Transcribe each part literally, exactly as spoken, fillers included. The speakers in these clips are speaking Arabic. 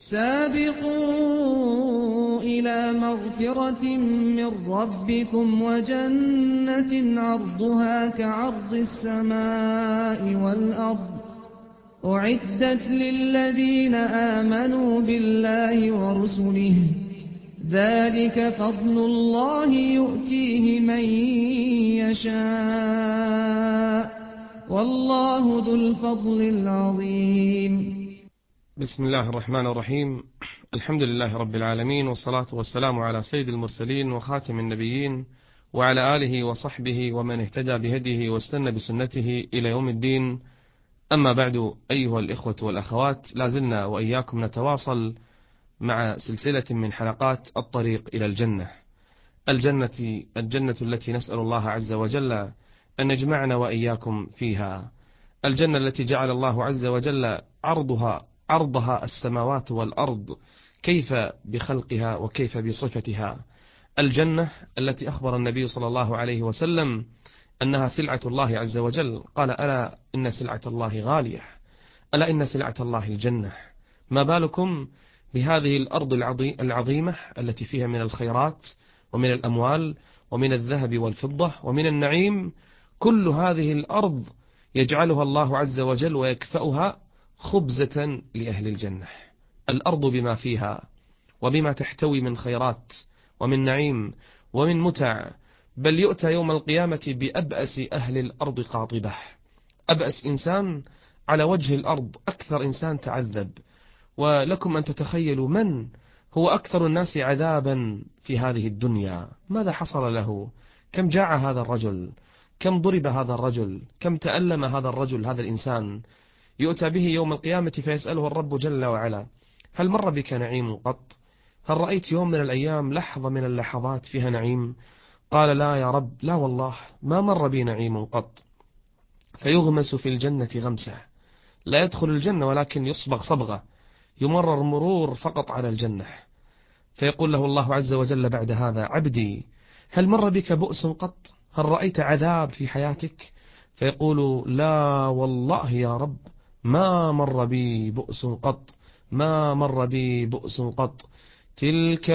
سابقوا إلى مغفرة من ربكم وجنة عرضها كعرض السماء والأرض أعدت للذين آمنوا بالله ورسله ذلك فضل الله يؤتيه من يشاء والله ذو الفضل العظيم. بسم الله الرحمن الرحيم. الحمد لله رب العالمين، والصلاة والسلام على سيد المرسلين وخاتم النبيين وعلى آله وصحبه ومن اهتدى بهديه واستنى بسنته إلى يوم الدين. أما بعد، أيها الإخوة والأخوات، لازلنا وإياكم نتواصل مع سلسلة من حلقات الطريق إلى الجنة. الجنة الجنة التي نسأل الله عز وجل أن يجمعنا وإياكم فيها. الجنة التي جعل الله عز وجل عرضها عرضها السماوات والأرض، كيف بخلقها وكيف بصفتها. الجنة التي أخبر النبي صلى الله عليه وسلم أنها سلعة الله عز وجل، قال: ألا إن سلعة الله غالية، ألا إن سلعة الله الجنة. ما بالكم بهذه الأرض العظيمة التي فيها من الخيرات ومن الأموال ومن الذهب والفضة ومن النعيم. كل هذه الأرض يجعلها الله عز وجل ويكفأها خبزة لأهل الجنة. الأرض بما فيها وبما تحتوي من خيرات ومن نعيم ومن متع، بل يؤتى يوم القيامة بأبأس أهل الأرض قاطبة. أبأس إنسان على وجه الأرض، أكثر إنسان تعذب. ولكم أن تتخيلوا من هو أكثر الناس عذابا في هذه الدنيا. ماذا حصل له؟ كم جاع هذا الرجل؟ كم ضرب هذا الرجل؟ كم تألم هذا الرجل، هذا الإنسان؟ يؤتى به يوم القيامة فيسأله الرب جل وعلا: هل مر بك نعيم قط؟ هل رأيت يوم من الأيام لحظة من اللحظات فيها نعيم؟ قال: لا يا رب، لا والله ما مر بي نعيم قط. فيغمس في الجنة غمسة، لا يدخل الجنة ولكن يصبغ صبغة، يمرر مرور فقط على الجنة. فيقول له الله عز وجل بعد هذا: عبدي، هل مر بك بؤس قط؟ هل رأيت عذاب في حياتك؟ فيقول: لا والله يا رب ما مر بي بؤس قط، ما مر بي بؤس قط. تلك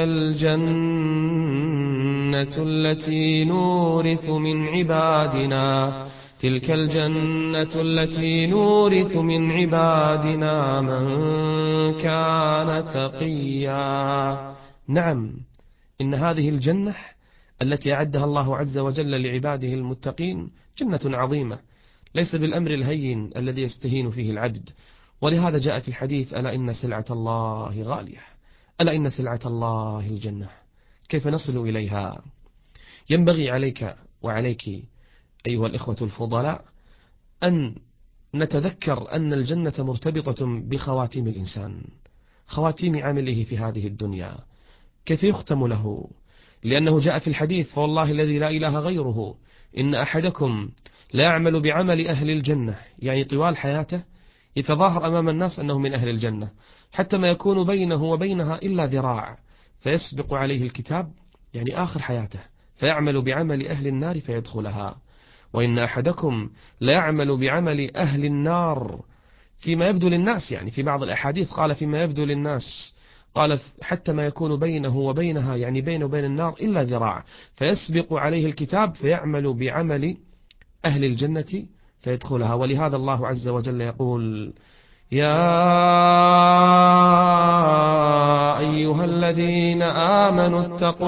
الجنة التي نورث من عبادنا تلك الجنة التي نورث من عبادنا من كان تقيا. نعم، إن هذه الجنة التي أعدها الله عز وجل لعباده المتقين جنة عظيمة، ليس بالأمر الهين الذي يستهين فيه العبد. ولهذا جاء في الحديث: ألا إن سلعة الله غالية، ألا إن سلعة الله الجنة. كيف نصل إليها؟ ينبغي عليك وعليك أيها الإخوة الفضلاء أن نتذكر أن الجنة مرتبطة بخواتيم الإنسان، خواتيم عمله في هذه الدنيا، كيف يختم له. لأنه جاء في الحديث: فوالله الذي لا إله غيره إن أحدكم لا يعمل بعمل أهل الجنة، يعني طوال حياته يتظاهر أمام الناس أنه من أهل الجنة، حتى ما يكون بينه وبينها إلا ذراع، فيسبق عليه الكتاب، يعني آخر حياته، فيعمل بعمل أهل النار فيدخلها. وإن أحدكم لا يعمل بعمل أهل النار فيما يبدو للناس، يعني في بعض الأحاديث قال فيما يبدو للناس، قال حتى ما يكون بينه وبينها، يعني بينه وبين النار إلا ذراع، فيسبق عليه الكتاب فيعمل بعمل أهل الجنة فيدخلها. ولهذا الله عز وجل يقول: يا أيها الذين آمنوا اتقوا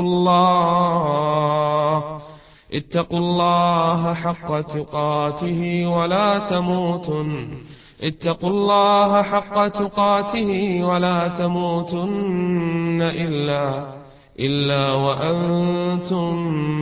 الله اتقوا الله حق تقاته ولا تموتن اتقوا الله حق تقاته ولا تموتن إلا إلا وأنتم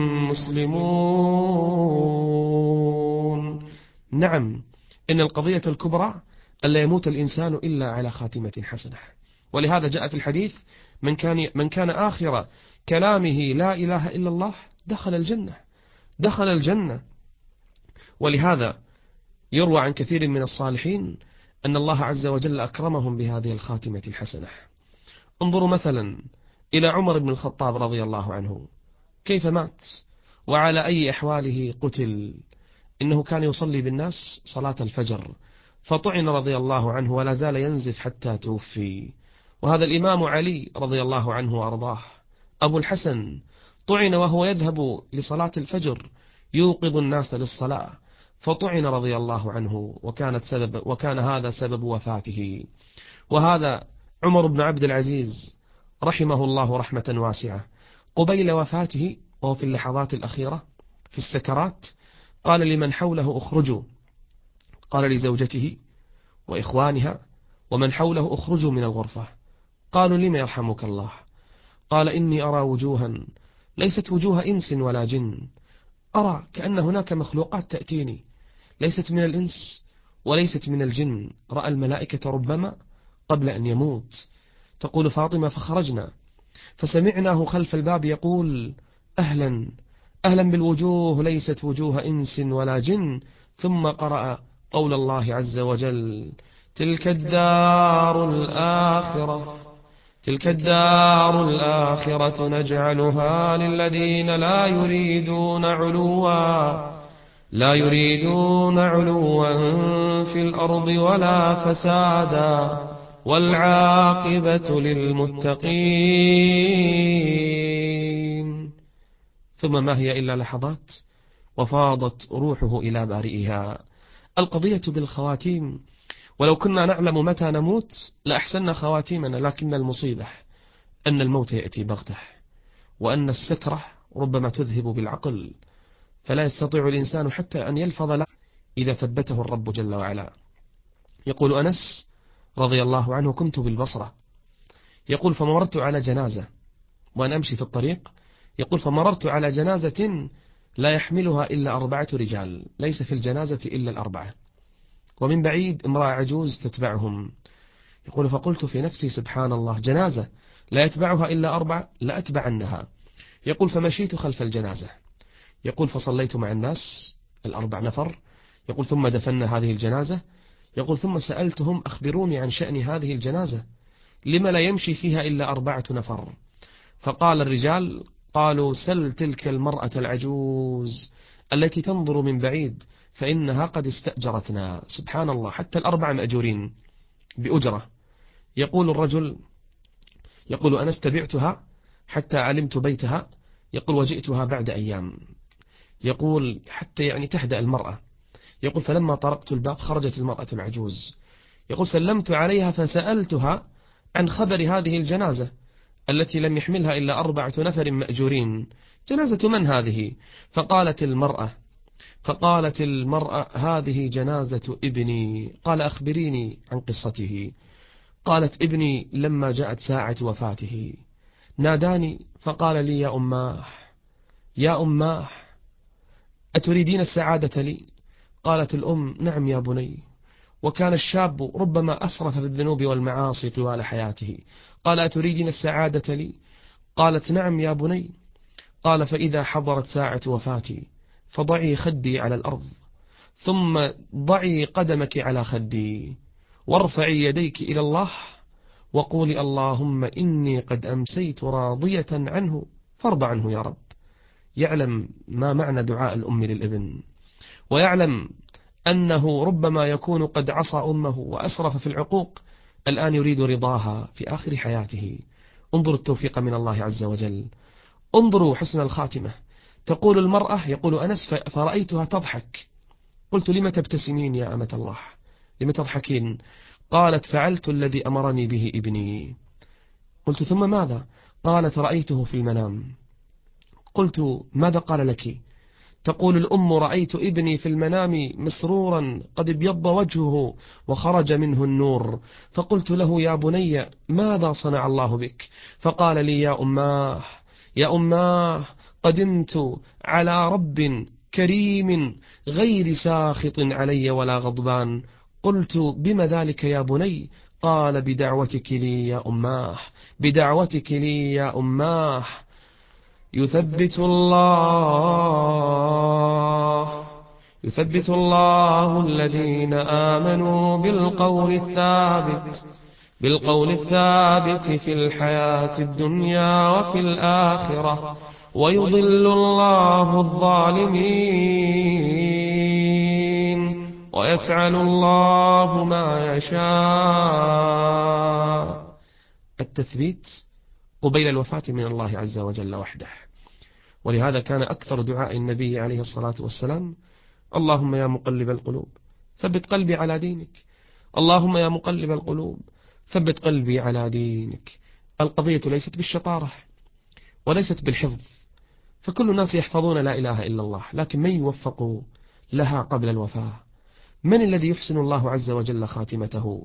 مسلمون. نعم، إن القضية الكبرى ألا يموت الإنسان إلا على خاتمة حسنة. ولهذا جاء في الحديث: من كان من كان آخر كلامه لا إله إلا الله دخل الجنة، دخل الجنة. ولهذا يروى عن كثير من الصالحين أن الله عز وجل أكرمهم بهذه الخاتمة الحسنة. انظروا مثلا إلى عمر بن الخطاب رضي الله عنه، كيف مات وعلى أي أحواله قتل. إنه كان يصلي بالناس صلاة الفجر، فطعن رضي الله عنه ولا زال ينزف حتى توفي. وهذا الإمام علي رضي الله عنه وأرضاه أبو الحسن طعن وهو يذهب لصلاة الفجر يوقظ الناس للصلاة، فطعن رضي الله عنه وكانت سبب وكان هذا سبب وفاته. وهذا عمر بن عبد العزيز رحمه الله رحمة واسعة قبيل وفاته وهو في اللحظات الأخيرة في السكرات قال لمن حوله اخرجوا، قال لزوجته وإخوانها ومن حوله اخرجوا من الغرفة. قالوا لما يرحمك الله؟ قال إني أرى وجوها ليست وجوه إنس ولا جن، أرى كأن هناك مخلوقات تأتيني ليست من الإنس وليست من الجن، رأى الملائكة ربما قبل أن يموت. تقول فاطمة فخرجنا فسمعناه خلف الباب يقول أهلا أهلا بالوجوه ليست وجوه إنس ولا جن، ثم قرأ قول الله عز وجل تلك الدار الآخرة تلك الدار الآخرة نجعلها للذين لا يريدون علوا لا يريدون علوا في الأرض ولا فسادا والعاقبة للمتقين. ثم ما هي إلا لحظات وفاضت روحه إلى بارئها. القضية بالخواتيم، ولو كنا نعلم متى نموت لأحسن خواتيمنا، لكن المصيبة أن الموت يأتي بغته، وأن السكرة ربما تذهب بالعقل، فلا يستطيع الإنسان حتى أن يلفظ له إذا ثبته الرب جل وعلا. يقول أنس رضي الله عنه كنت بالبصرة، يقول فمررت على جنازة وأنا أمشي في الطريق، يقول فمررت على جنازة لا يحملها إلا أربعة رجال، ليس في الجنازة إلا الأربعة، ومن بعيد امرأة عجوز تتبعهم. يقول فقلت في نفسي سبحان الله، جنازة لا يتبعها إلا أربعة لأتبعنها. يقول فمشيت خلف الجنازة، يقول فصليت مع الناس الأربع نفر، يقول ثم دفنا هذه الجنازة، يقول ثم سألتهم أخبروني عن شأن هذه الجنازة لما لا يمشي فيها إلا أربعة نفر؟ فقال الرجال قالوا سل تلك المرأة العجوز التي تنظر من بعيد فإنها قد استأجرتنا. سبحان الله، حتى الأربعة مأجورين بأجرة. يقول الرجل يقول أنا استبعتها حتى علمت بيتها، يقول وجئتها بعد أيام، يقول حتى يعني تهدأ المرأة. يقول فلما طرقت الباب خرجت المرأة العجوز، يقول سلمت عليها فسألتها عن خبر هذه الجنازة التي لم يحملها إلا أربعة نفر مأجورين، جنازة من هذه؟ فقالت المرأة فقالت المرأة هذه جنازة ابني. قال أخبريني عن قصته. قالت ابني لما جاءت ساعة وفاته ناداني فقال لي يا أماه يا أماه أتريدين السعادة لي؟ قالت الأم نعم يا بني. وكان الشاب ربما أسرف في الذنوب والمعاصي طوال حياته. قال أتريدين السعادة لي؟ قالت نعم يا بني. قال فإذا حضرت ساعة وفاتي فضعي خدي على الأرض ثم ضعي قدمك على خدي وارفعي يديك إلى الله وقولي اللهم إني قد أمسيت راضية عنه فارض عنه يا رب. يعلم ما معنى دعاء الأم للابن، ويعلم أنه ربما يكون قد عصى أمه وأسرف في العقوق، الآن يريد رضاها في آخر حياته. انظروا التوفيق من الله عز وجل، انظروا حسن الخاتمة. تقول المرأة يقول أنس فرأيتها تضحك، قلت لم تبتسمين يا أمة الله، لم تضحكين؟ قالت فعلت الذي أمرني به ابني. قلت ثم ماذا؟ قالت رأيته في المنام. قلت ماذا قال لك؟ تقول الأم رأيت ابني في المنام مسرورا قد ابيض وجهه وخرج منه النور، فقلت له يا بني ماذا صنع الله بك؟ فقال لي يا أماه يا أماه قدمت على رب كريم غير ساخط علي ولا غضبان. قلت بما ذلك يا بني؟ قال بدعوتك لي يا أماه بدعوتك لي يا أماه. يثبت الله يثبت الله الذين آمنوا بالقول الثابت بالقول الثابت في الحياة الدنيا وفي الآخرة ويضل الله الظالمين ويفعل الله ما يشاء. التثبيت قبيل الوفاة من الله عز وجل وحده. ولهذا كان أكثر دعاء النبي عليه الصلاة والسلام: اللهم يا مقلب القلوب ثبت قلبي على دينك، اللهم يا مقلب القلوب ثبت قلبي على دينك. القضية ليست بالشطارة وليست بالحفظ، فكل الناس يحفظون لا إله إلا الله، لكن من يوفق لها قبل الوفاة؟ من الذي يحسن الله عز وجل خاتمته؟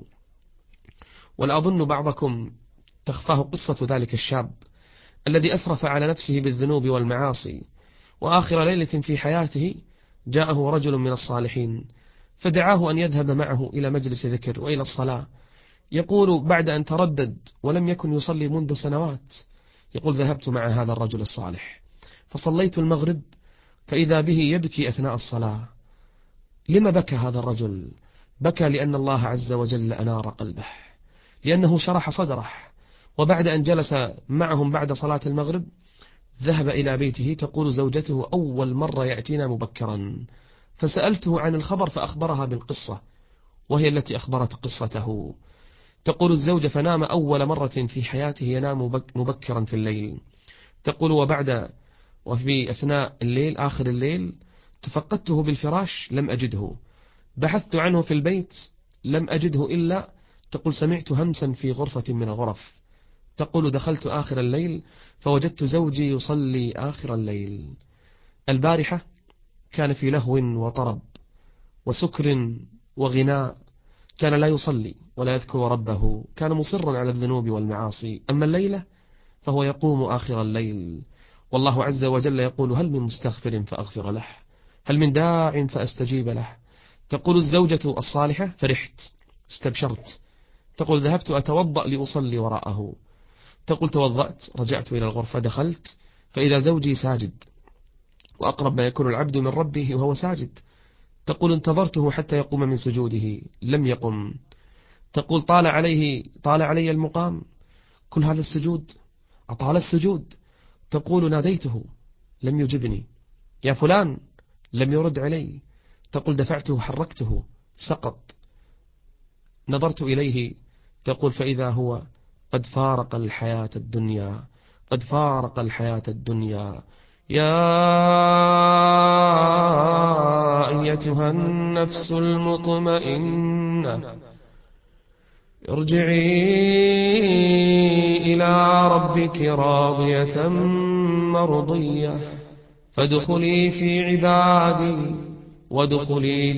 ولا أظن بعضكم تخفاه قصة ذلك الشاب الذي أسرف على نفسه بالذنوب والمعاصي، وآخر ليلة في حياته جاءه رجل من الصالحين فدعاه أن يذهب معه إلى مجلس ذكر وإلى الصلاة. يقول بعد أن تردد ولم يكن يصلي منذ سنوات، يقول ذهبت مع هذا الرجل الصالح فصليت المغرب فإذا به يبكي أثناء الصلاة. لما بكى هذا الرجل؟ بكى لأن الله عز وجل أنار قلبه، لأنه شرح صدره. وبعد أن جلس معهم بعد صلاة المغرب ذهب إلى بيته. تقول زوجته: أول مرة يأتينا مبكرا، فسألته عن الخبر فأخبرها بالقصة، وهي التي أخبرت قصته. تقول الزوجة: فنام أول مرة في حياته ينام مبكرا في الليل. تقول: وبعد وفي أثناء الليل آخر الليل تفقدته بالفراش لم أجده، بحثت عنه في البيت لم أجده، إلا تقول سمعت همسا في غرفة من الغرف. تقول دخلت آخر الليل فوجدت زوجي يصلي آخر الليل. البارحة كان في لهو وطرب وسكر وغناء، كان لا يصلي ولا يذكر ربه، كان مصرا على الذنوب والمعاصي. أما الليلة فهو يقوم آخر الليل، والله عز وجل يقول: هل من مستغفر فأغفر له، هل من داع فأستجيب له. تقول الزوجة الصالحة: فرحت استبشرت. تقول ذهبت أتوضأ لأصلي وراءه. تقول توضأت رجعت إلى الغرفة دخلت فإذا زوجي ساجد، وأقرب ما يكون العبد من ربه وهو ساجد. تقول انتظرته حتى يقوم من سجوده لم يقم. تقول طال عليه طال علي المقام، كل هذا السجود أطال السجود. تقول ناديته لم يجبني، يا فلان لم يرد علي. تقول دفعته حركته سقط، نظرت إليه. تقول فإذا هو قد فارق الحياة الدنيا، قد فارق الحياة الدنيا. يا أيتها النفس المطمئنة ارجعي إلى ربك راضية مرضية فادخلي في عبادي وادخلي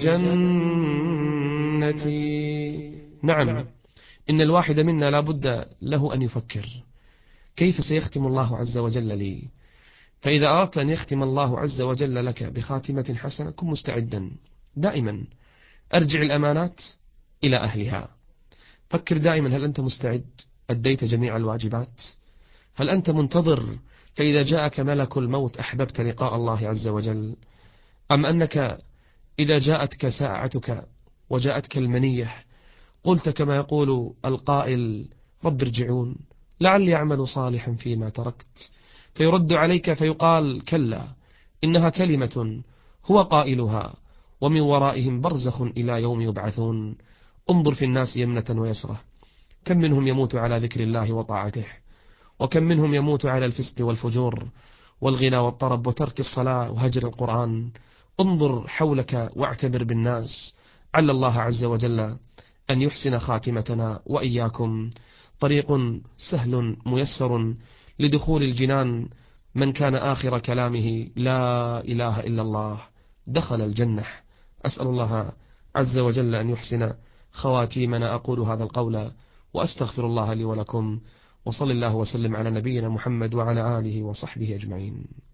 جنتي. نعم، إن الواحد منا لا بد له أن يفكر كيف سيختم الله عز وجل لي. فإذا أردت أن يختم الله عز وجل لك بخاتمة حسنة كن مستعدا دائما. أرجع الأمانات إلى أهلها. فكر دائما، هل أنت مستعد؟ أديت جميع الواجبات؟ هل أنت منتظر فإذا جاءك ملك الموت أحببت لقاء الله عز وجل؟ أم أنك إذا جاءتك ساعتك وجاءتك المنية قلت كما يقول القائل: رب ارجعون لعلي أعمل صالحا فيما تركت، فيرد عليك فيقال: كلا إنها كلمة هو قائلها ومن ورائهم برزخ إلى يوم يبعثون. انظر في الناس يمنة ويسرة، كم منهم يموت على ذكر الله وطاعته، وكم منهم يموت على الفسق والفجور والغنى والطرب وترك الصلاة وهجر القرآن. انظر حولك واعتبر بالناس، عل الله عز وجل أن يحسن خاتمتنا وإياكم. طريق سهل ميسر لدخول الجنان، من كان آخر كلامه لا إله إلا الله دخل الجنة. أسأل الله عز وجل أن يحسن خواتيمنا. أقول هذا القول وأستغفر الله لي ولكم، وصل الله وسلم على نبينا محمد وعلى آله وصحبه أجمعين.